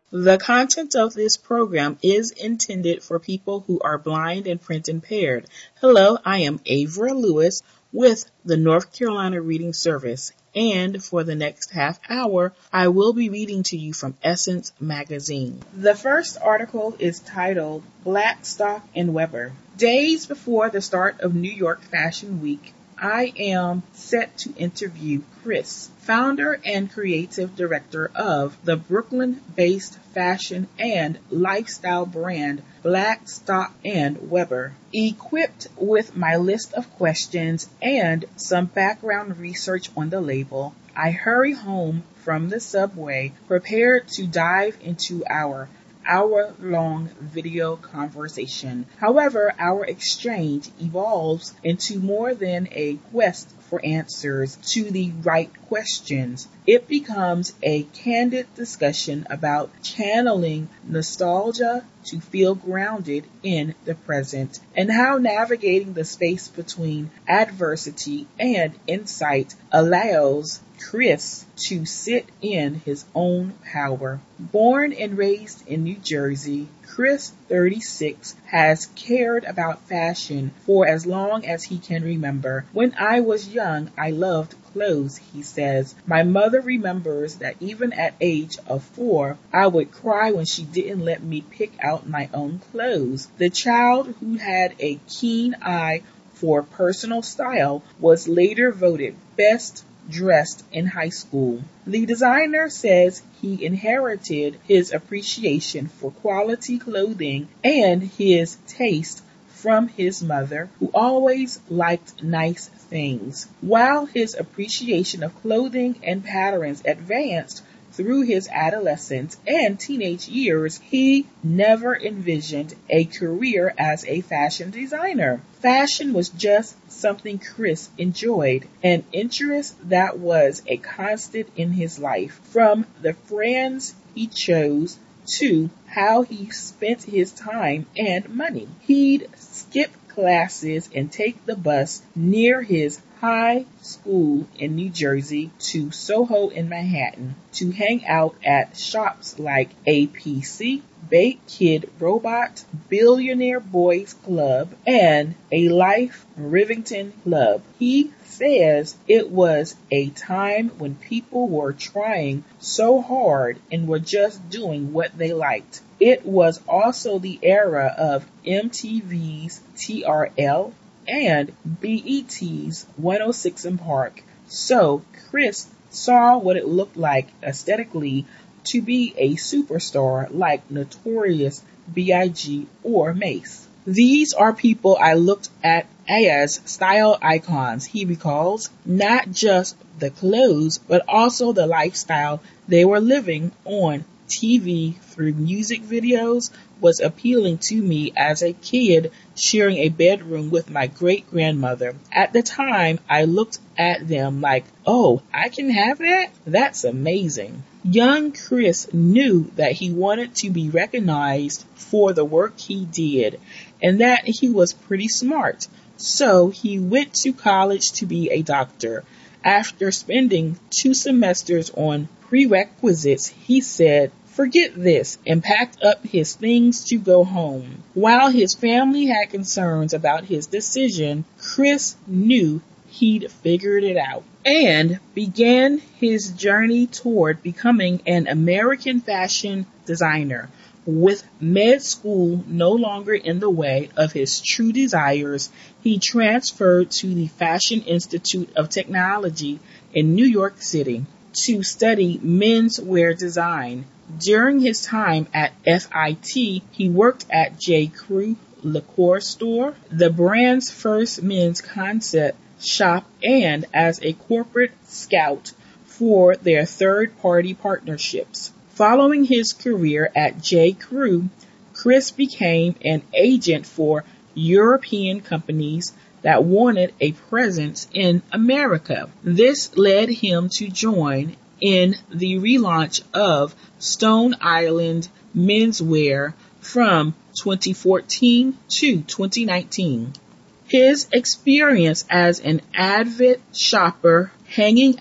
The content of this program is intended for people who are blind and print impaired. Hello, I am Avra Lewis with the North Carolina Reading Service, and for the next half hour, I will be reading to you from Essence Magazine. The first article is titled Blackstock and Weber. Days before the start of New York Fashion Week, I am set to interview Chris, founder and creative director of the Brooklyn-based fashion and lifestyle brand Blackstock and Weber. Equipped with my list of questions and some background research on the label, I hurry home from the subway, prepared to dive into our hour-long video conversation. However, our exchange evolves into more than a quest for answers to the right questions. It becomes a candid discussion about channeling nostalgia to feel grounded in the present, and how navigating the space between adversity and insight allows Chris to sit in his own power. Born and raised in New Jersey, Chris, 36, has cared about fashion for as long as he can remember. When I was young, I loved clothes, he says. My mother remembers that even at age of 4, I would cry when she didn't let me pick out my own clothes. The child who had a keen eye for personal style was later voted best dressed in high school. The designer says he inherited his appreciation for quality clothing and his taste from his mother, who always liked nice things. While his appreciation of clothing and patterns advanced through his adolescence and teenage years, he never envisioned a career as a fashion designer. Fashion was just something Chris enjoyed, an interest that was a constant in his life. From the friends he chose to how he spent his time and money. He'd skip classes and take the bus near his high school in New Jersey to Soho in Manhattan to hang out at shops like APC, Bake Kid Robot, Billionaire Boys Club, and A Life Rivington Club. He says it was a time when people were trying so hard and were just doing what they liked. It was also the era of MTV's TRL and BET's 106 in Park. So Chris saw what it looked like aesthetically to be a superstar like Notorious B.I.G. or Mace. These are people I looked at as style icons, he recalls, not just the clothes, but also the lifestyle they were living on TV through music videos was appealing to me as a kid sharing a bedroom with my great-grandmother. At the time, I looked at them like, oh, I can have that? That's amazing. Young Chris knew that he wanted to be recognized for the work he did and that he was pretty smart. So he went to college to be a doctor. After spending 2 semesters on prerequisites, he said, forget this, and packed up his things to go home. While his family had concerns about his decision, Chris knew he'd figured it out and began his journey toward becoming an American fashion designer. With med school no longer in the way of his true desires, he transferred to the Fashion Institute of Technology in New York City to study menswear design. During his time at FIT, he worked at J. Crew liquor store, the brand's first men's concept shop, and as a corporate scout for their third-party partnerships. Following his career at J. Crew, Chris became an agent for European companies that wanted a presence in America. This led him to join in the relaunch of Stone Island Menswear from 2014 to 2019. His experience as an avid shopper, hanging out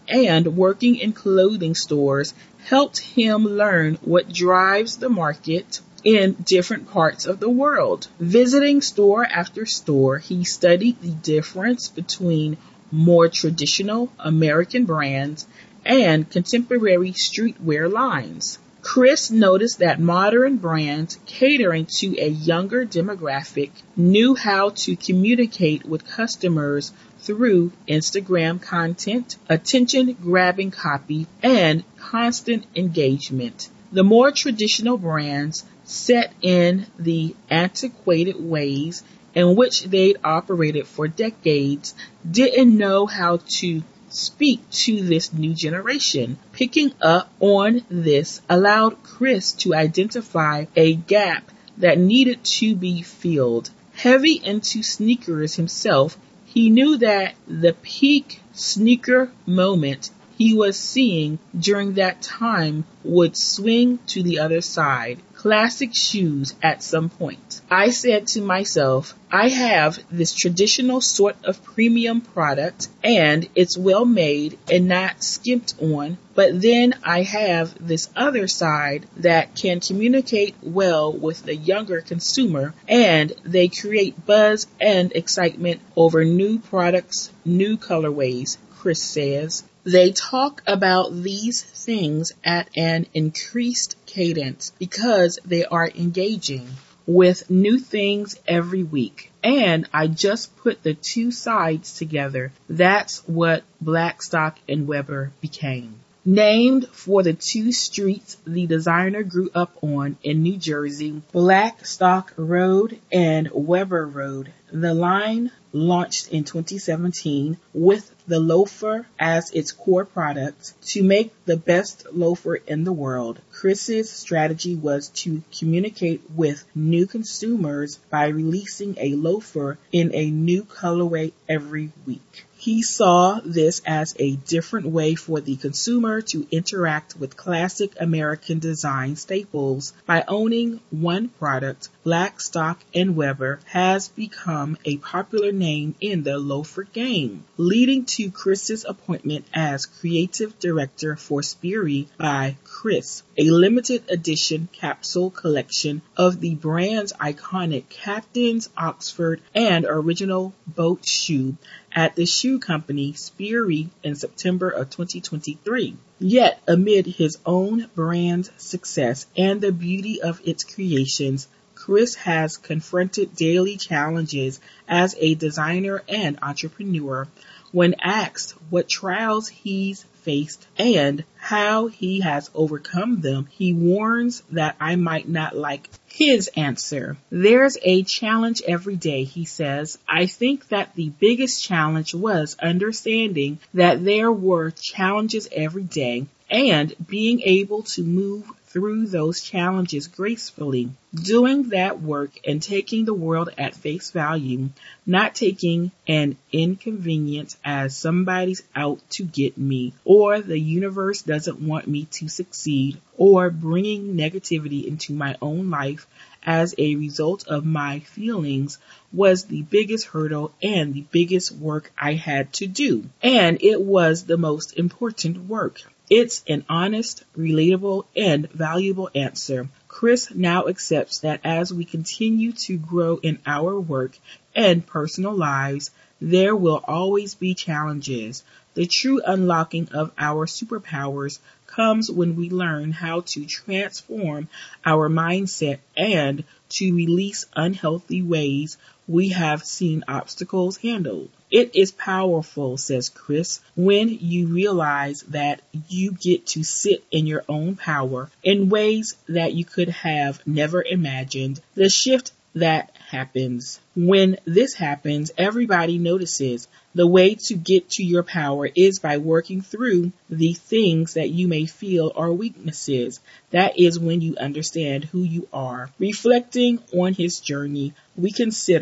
and working in clothing stores helped him learn what drives the market in different parts of the world. Visiting store after store, he studied the difference between more traditional American brands and contemporary streetwear lines. Chris noticed that modern brands catering to a younger demographic knew how to communicate with customers through Instagram content, attention-grabbing copy, and constant engagement. The more traditional brands, set in the antiquated ways in which they'd operated for decades, didn't know how to speak to this new generation. Picking up on this allowed Chris to identify a gap that needed to be filled. Heavy into sneakers himself, he knew that the peak sneaker moment he was seeing during that time would swing to the other side. Classic shoes at some point. I said to myself, I have this traditional sort of premium product and it's well made and not skimped on, but then I have this other side that can communicate well with the younger consumer and they create buzz and excitement over new products, new colorways, Chris says. They talk about these things at an increased cadence because they are engaging with new things every week. And I just put the two sides together. That's what Blackstock and Weber became. Named for the two streets the designer grew up on in New Jersey, Blackstock Road and Weber Road, the line launched in 2017 with the loafer as its core product. To make the best loafer in the world, Chris's strategy was to communicate with new consumers by releasing a loafer in a new colorway every week. He saw this as a different way for the consumer to interact with classic American design staples. By owning one product, Blackstock and Weber has become a popular name in the loafer game, leading to Chris's appointment as creative director for Sperry by Chris, a limited edition capsule collection of the brand's iconic Captain's Oxford and original boat shoe at the shoe company Sperry in September of 2023. Yet, amid his own brand's success and the beauty of its creations, Chris has confronted daily challenges as a designer and entrepreneur. When asked what trials he's faced and how he has overcome them, he warns that I might not like his answer. There's a challenge every day, he says. I think that the biggest challenge was understanding that there were challenges every day and being able to move through those challenges gracefully. Doing that work and taking the world at face value, not taking an inconvenience as somebody's out to get me, or the universe doesn't want me to succeed, or bringing negativity into my own life as a result of my feelings was the biggest hurdle and the biggest work I had to do. And it was the most important work. It's an honest, relatable, and valuable answer. Chris now accepts that as we continue to grow in our work and personal lives, there will always be challenges. The true unlocking of our superpowers comes when we learn how to transform our mindset and to release unhealthy ways we have seen obstacles handled. It is powerful, says Chris, when you realize that you get to sit in your own power in ways that you could have never imagined. The shift that happens. When this happens, everybody notices. The way to get to your power is by working through the things that you may feel are weaknesses. That is when you understand who you are. Reflecting on his journey, we consider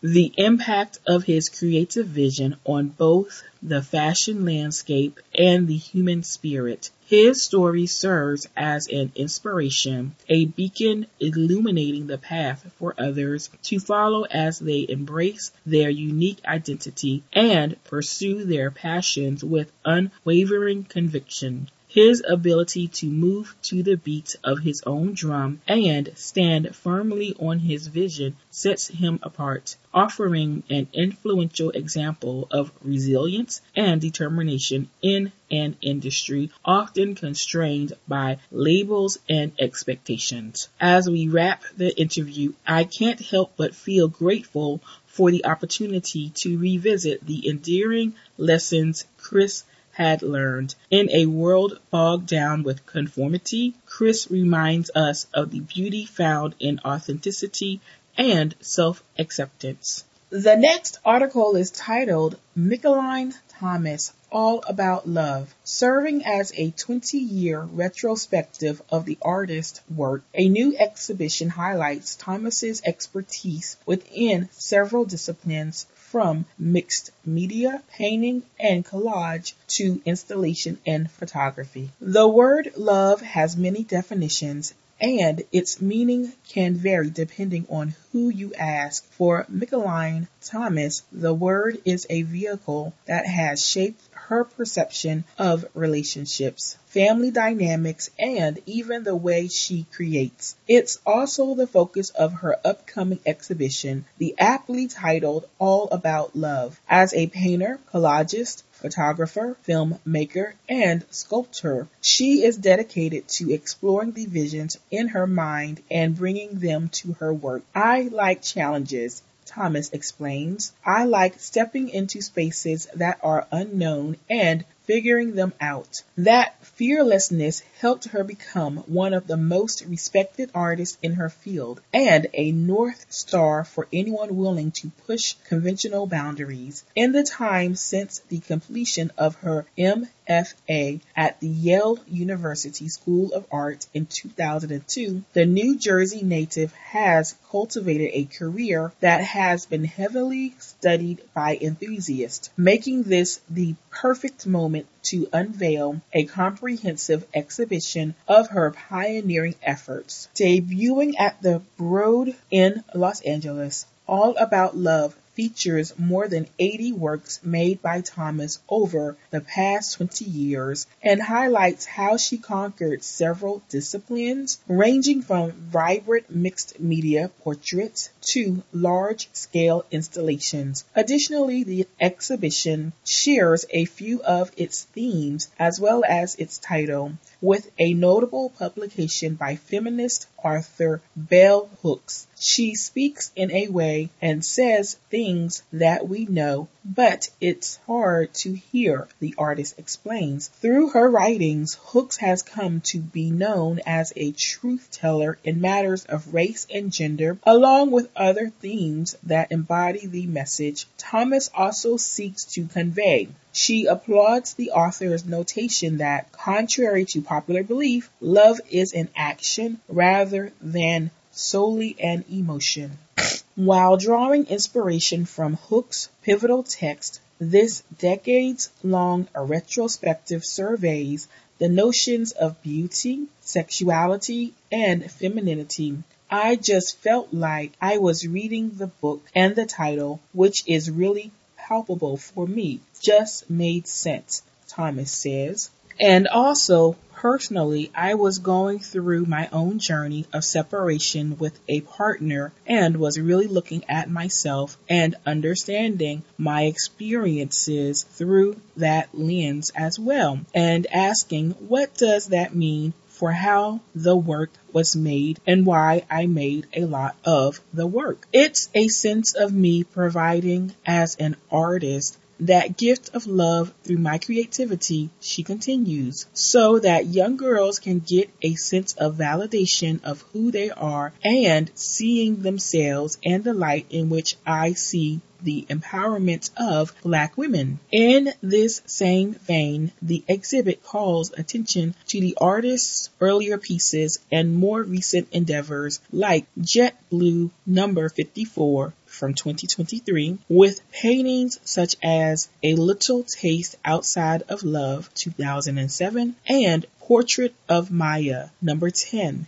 the impact of his creative vision on both the fashion landscape and the human spirit. His story serves as an inspiration, a beacon illuminating the path for others to follow as they embrace their unique identity and pursue their passions with unwavering conviction. His ability to move to the beat of his own drum and stand firmly on his vision sets him apart, offering an influential example of resilience and determination in an industry often constrained by labels and expectations. As we wrap the interview, I can't help but feel grateful for the opportunity to revisit the endearing lessons Chris had learned. In a world bogged down with conformity, Chris reminds us of the beauty found in authenticity and self-acceptance. The next article is titled Mickaline Thomas, All About Love. Serving as a 20-year retrospective of the artist's work, a new exhibition highlights Thomas's expertise within several disciplines from mixed media, painting, and collage to installation and photography. The word love has many definitions, and its meaning can vary depending on who you ask. For Mickaline Thomas, the word is a vehicle that has shaped her perception of relationships, family dynamics, and even the way she creates. It's also the focus of her upcoming exhibition, the aptly titled All About Love. As a painter, collagist, photographer, filmmaker, and sculptor, she is dedicated to exploring the visions in her mind and bringing them to her work. I like challenges, Thomas explains. I like stepping into spaces that are unknown and figuring them out. That fearlessness helped her become one of the most respected artists in her field and a North Star for anyone willing to push conventional boundaries. In the time since the completion of her MFA at the Yale University School of Art in 2002, the New Jersey native has cultivated a career that has been heavily studied by enthusiasts, making this the perfect moment to unveil a comprehensive exhibition of her pioneering efforts. Debuting at the Broad in Los Angeles, All About Love features more than 80 works made by Thomas over the past 20 years and highlights how she conquered several disciplines, ranging from vibrant mixed media portraits to large-scale installations. Additionally, the exhibition shares a few of its themes as well as its title, with a notable publication by feminist author Bell Hooks. She speaks in a way and says things that we know, but it's hard to hear, the artist explains. Through her writings, Hooks has come to be known as a truth teller in matters of race and gender, along with other themes that embody the message Thomas also seeks to convey. She applauds the author's notation that, contrary to popular belief, love is an action rather than solely an emotion. While drawing inspiration from Hooks' pivotal text, this decades-long retrospective surveys the notions of beauty, sexuality, and femininity. I just felt like I was reading the book, and the title, which is really palpable for me, just made sense, Thomas says. And also, personally, I was going through my own journey of separation with a partner and was really looking at myself and understanding my experiences through that lens as well, and asking, what does that mean for how the work was made and why I made a lot of the work? It's a sense of me providing as an artist that gift of love through my creativity, she continues, so that young girls can get a sense of validation of who they are and seeing themselves and the light in which I see the empowerment of Black women. In this same vein, the exhibit calls attention to the artist's earlier pieces and more recent endeavors like Jet Blue Number 54, from 2023 with paintings such as A Little Taste Outside of Love 2007 and Portrait of Maya, number 10,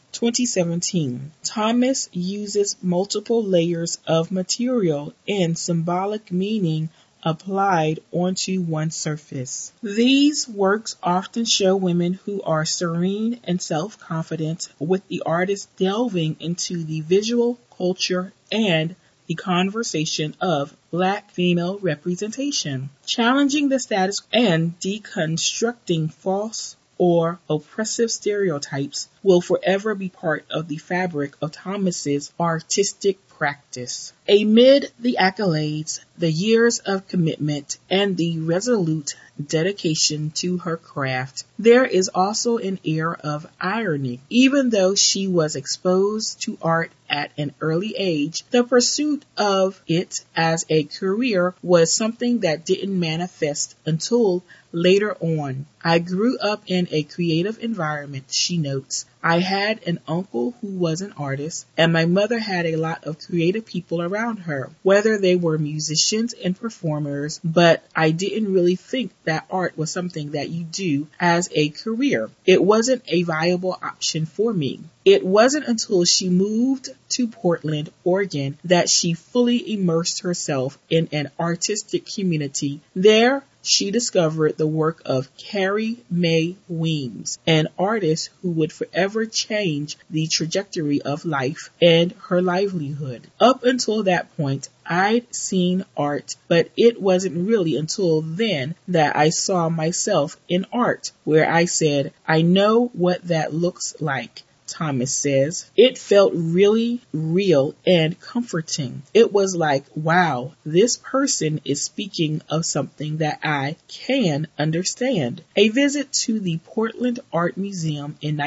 2017. Thomas uses multiple layers of material and symbolic meaning applied onto one surface. These works often show women who are serene and self-confident, with the artist delving into the visual culture and the conversation of Black female representation, challenging the status and deconstructing false or oppressive stereotypes will forever be part of the fabric of Thomas's artistic practice. Amid the accolades, the years of commitment, and the resolute dedication to her craft, there is also an air of irony. Even though she was exposed to art at an early age, the pursuit of it as a career was something that didn't manifest until later on. I grew up in a creative environment, she notes. I had an uncle who was an artist, and my mother had a lot of creative people around her, whether they were musicians and performers, but I didn't really think that art was something that you do as a career. It wasn't a viable option for me. It wasn't until she moved to Portland, Oregon, that she fully immersed herself in an artistic community. There, she discovered the work of Carrie Mae Weems, an artist who would forever change the trajectory of life and her livelihood. Up until that point, I'd seen art, but it wasn't really until then that I saw myself in art, where I said, I know what that looks like. Thomas says, it felt really real and comforting. It was like, wow, this person is speaking of something that I can understand. A visit to the Portland Art Museum in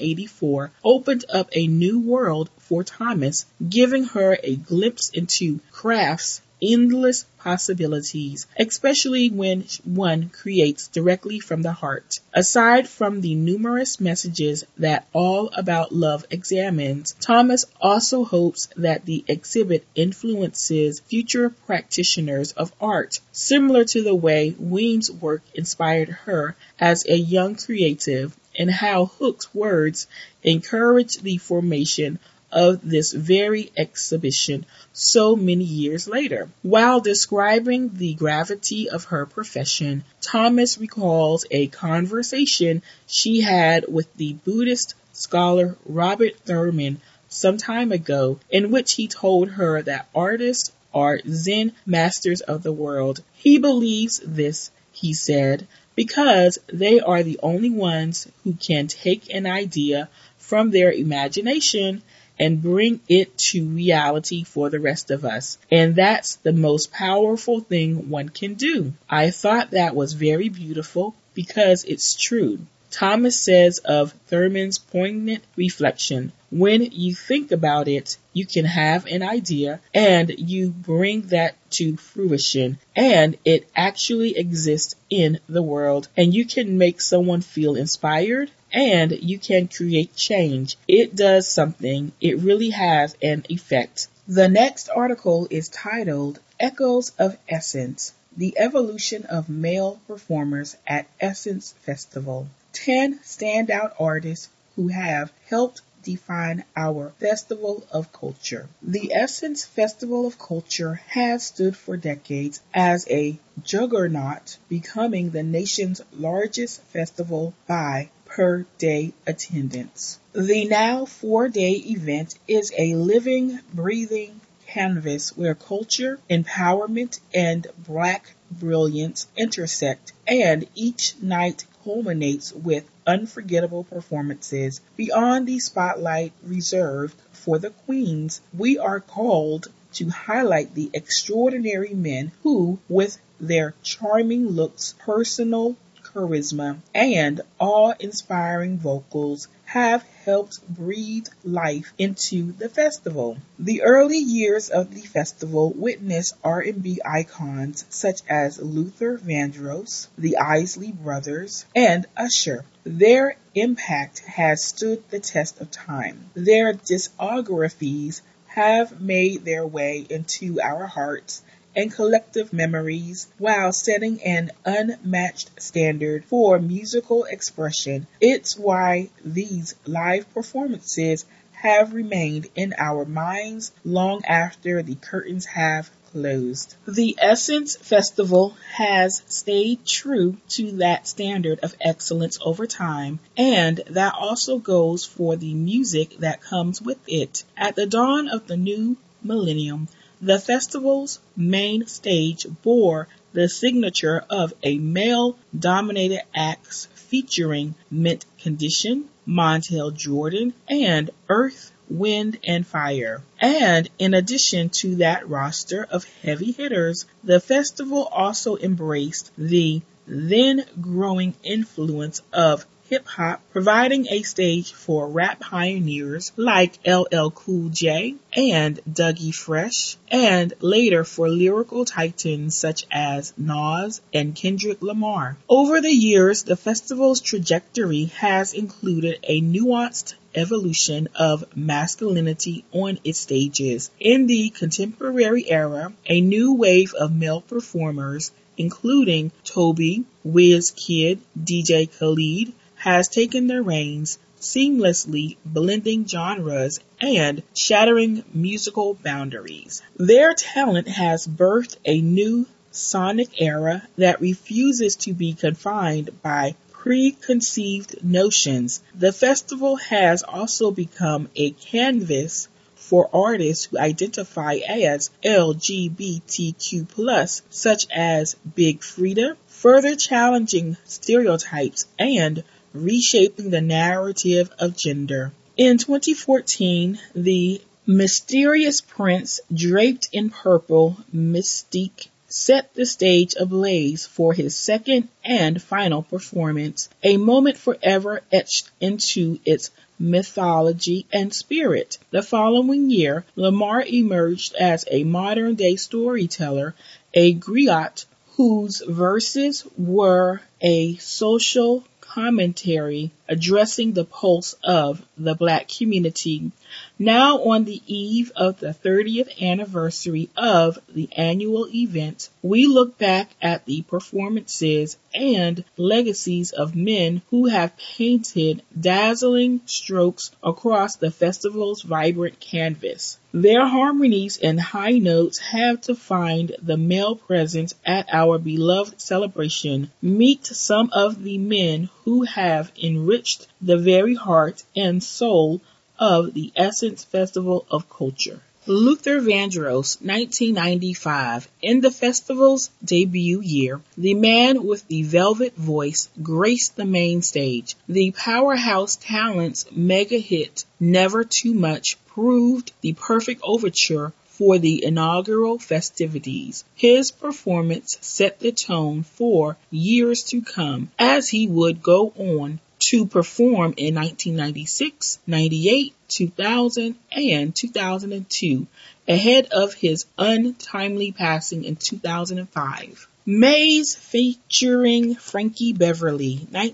1984 opened up a new world for Thomas, giving her a glimpse into craft's endless possibilities, especially when one creates directly from the heart. Aside from the numerous messages that All About Love examines, Thomas also hopes that the exhibit influences future practitioners of art, similar to the way Weems' work inspired her as a young creative, and how Hooke's words encouraged the formation of this very exhibition so many years later. While describing the gravity of her profession, Thomas recalls a conversation she had with the Buddhist scholar Robert Thurman some time ago, in which he told her that artists are Zen masters of the world. He believes this, he said, because they are the only ones who can take an idea from their imagination and bring it to reality for the rest of us. And that's the most powerful thing one can do. I thought that was very beautiful because it's true. Thomas says of Thurman's poignant reflection, when you think about it, you can have an idea and you bring that to fruition and it actually exists in the world and you can make someone feel inspired and you can create change. It does something. It really has an effect. The next article is titled Echoes of Essence, the Evolution of Male Performers at Essence Festival. 10 standout artists who have helped define our Festival of Culture. The Essence Festival of Culture has stood for decades as a juggernaut, becoming the nation's largest festival by per day attendance. The now 4-day event is a living, breathing canvas where culture, empowerment, and Black brilliance intersect, and each night culminates with unforgettable performances. Beyond the spotlight reserved for the queens, we are called to highlight the extraordinary men who, with their charming looks, personal charisma, and awe-inspiring vocals, have helped breathe life into the festival. The early years of the festival witnessed R&B icons such as Luther Vandross, the Isley Brothers, and Usher. Their impact has stood the test of time. Their discographies have made their way into our hearts and collective memories while setting an unmatched standard for musical expression. It's why these live performances have remained in our minds long after the curtains have closed. The Essence Festival has stayed true to that standard of excellence over time, and that also goes for the music that comes with it. At the dawn of the new millennium, the festival's main stage bore the signature of a male-dominated acts featuring Mint Condition, Montel Jordan, and Earth, Wind, and Fire. And in addition to that roster of heavy hitters, the festival also embraced the then growing influence of hip-hop, providing a stage for rap pioneers like LL Cool J and Dougie Fresh, and later for lyrical titans such as Nas and Kendrick Lamar. Over the years, the festival's trajectory has included a nuanced evolution of masculinity on its stages. In the contemporary era, a new wave of male performers, including Toby, Wizkid, DJ Khaled, has taken the reins, seamlessly blending genres and shattering musical boundaries. Their talent has birthed a new sonic era that refuses to be confined by preconceived notions. The festival has also become a canvas for artists who identify as LGBTQ+, such as Big Freedia, further challenging stereotypes and reshaping the narrative of gender. In 2014, the mysterious prince draped in purple, Mystique, set the stage ablaze for his second and final performance, a moment forever etched into its mythology and spirit. The following year, Lamar emerged as a modern-day storyteller, a griot whose verses were a social commentary addressing the pulse of the Black community. Now on the eve of the 30th anniversary of the annual event, we look back at the performances and legacies of men who have painted dazzling strokes across the festival's vibrant canvas. Their harmonies and high notes have defined the male presence at our beloved celebration. Meet some of the men who have enriched the very heart and soul of the Essence Festival of Culture. Luther Vandross, 1995. In the festival's debut year, the man with the velvet voice graced the main stage. The powerhouse talent's mega hit, Never Too Much, proved the perfect overture for the inaugural festivities. His performance set the tone for years to come, as he would go on to perform in 1996, 98, 2000, and 2002, ahead of his untimely passing in 2005. Maze featuring Frankie Beverly,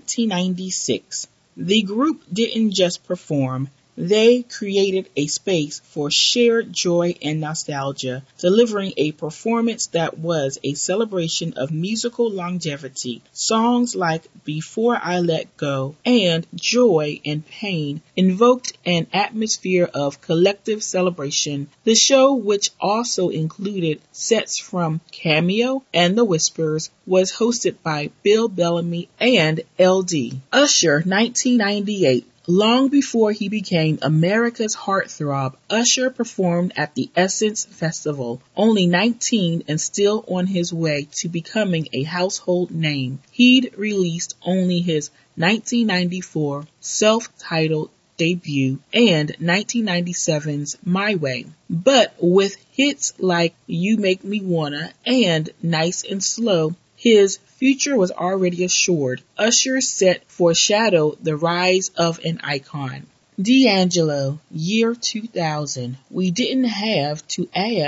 1996. The group didn't just perform, they created a space for shared joy and nostalgia, delivering a performance that was a celebration of musical longevity. Songs like Before I Let Go and Joy and Pain invoked an atmosphere of collective celebration. The show, which also included sets from Cameo and The Whispers, was hosted by Bill Bellamy and LD. Usher, 1998. Long before he became America's heartthrob, Usher performed at the Essence Festival, only 19 and still on his way to becoming a household name. He'd released only his 1994 self-titled debut and 1997's My Way. But with hits like You Make Me Wanna and Nice and Slow, his future was already assured. Usher's set foreshadowed the rise of an icon. D'Angelo, year 2000. We didn't have to ask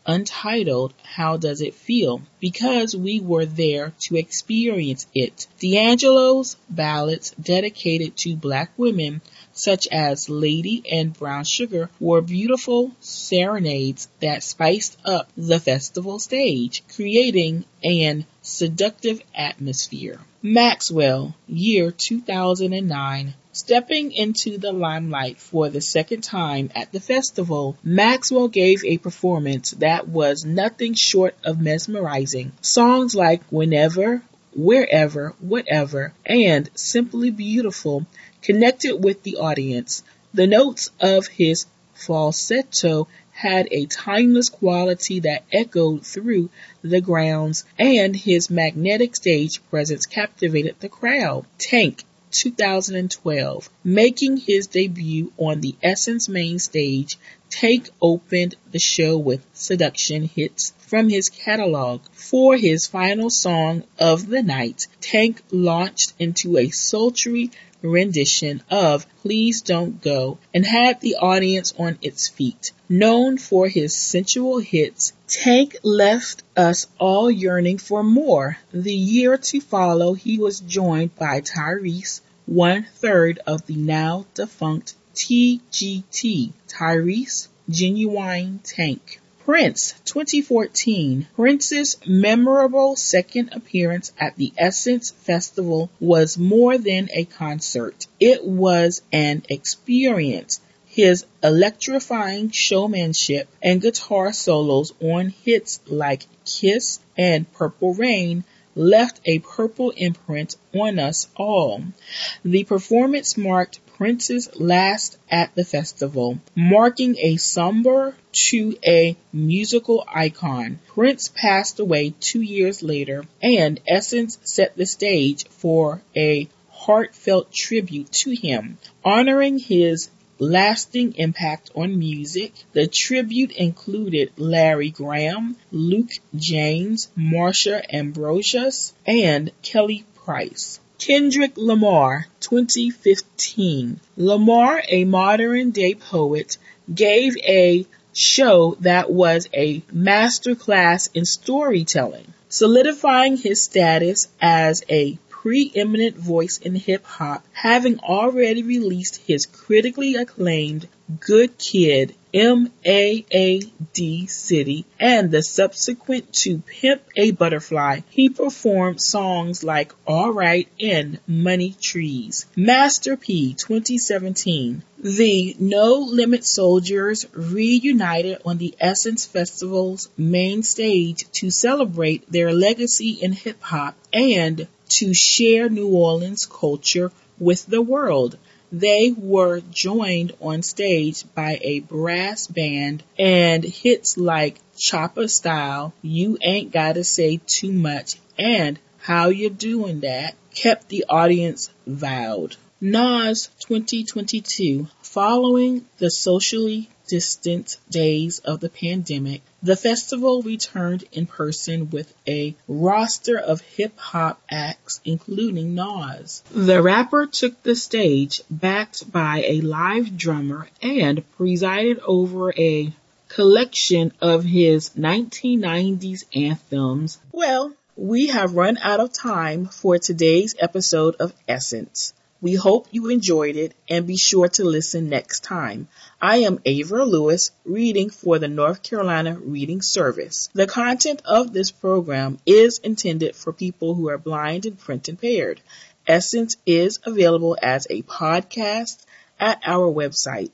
untitled How Does It Feel? Because we were there to experience it. D'Angelo's ballads dedicated to black women such as Lady and Brown Sugar were beautiful serenades that spiced up the festival stage, creating an seductive atmosphere. Maxwell, year 2009. Stepping into the limelight for the second time at the festival, Maxwell gave a performance that was nothing short of mesmerizing. Songs like Whenever, Wherever, Whatever, and Simply Beautiful connected with the audience. The notes of his falsetto had a timeless quality that echoed through the grounds, and his magnetic stage presence captivated the crowd. Tank, 2012. Making his debut on the Essence main stage, Tank opened the show with seduction hits from his catalog. For his final song of the night, Tank launched into a sultry rendition of Please Don't Go and had the audience on its feet. Known for his sensual hits, Tank left us all yearning for more. The year to follow, he was joined by Tyrese, 1/3 of the now defunct TGT. Tyrese, Genuine Tank. Prince, 2014. Prince's memorable second appearance at the Essence Festival was more than a concert. It was an experience. His electrifying showmanship and guitar solos on hits like Kiss and Purple Rain left a purple imprint on us all. The performance marked Prince's last at the festival, marking a somber to a musical icon. Prince passed away 2 years later, and Essence set the stage for a heartfelt tribute to him, honoring his lasting impact on music. The tribute included Larry Graham, Luke James, Marsha Ambrosius, and Kelly Price. Kendrick Lamar, 2015. Lamar, a modern-day poet, gave a show that was a masterclass in storytelling, solidifying his status as a preeminent voice in hip-hop, having already released his critically acclaimed Good Kid, M.A.A.D. City, and the subsequent To Pimp a Butterfly. He performed songs like Alright and Money Trees. Master P, 2017. The No Limit Soldiers reunited on the Essence Festival's main stage to celebrate their legacy in hip-hop and to share New Orleans culture with the world. They were joined on stage by a brass band, and hits like Chopper Style, You Ain't Gotta Say Too Much, and How You Doing That kept the audience wowed. Nas, 2022. Following the socially distant days of the pandemic, the festival returned in person with a roster of hip-hop acts, including Nas. The rapper took the stage, backed by a live drummer, and presided over a collection of his 1990s anthems. Well, we have run out of time for today's episode of Essence. We hope you enjoyed it, and be sure to listen next time. I am Avra Lewis, reading for the North Carolina Reading Service. The content of this program is intended for people who are blind and print impaired. Essence is available as a podcast at our website,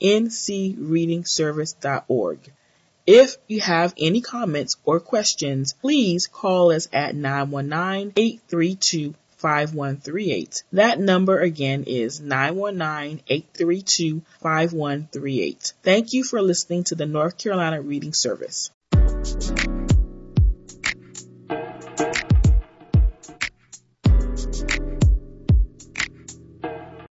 ncreadingservice.org. If you have any comments or questions, please call us at 919-832-5138. That number again is 919-832-5138. Thank you for listening to the North Carolina Reading Service.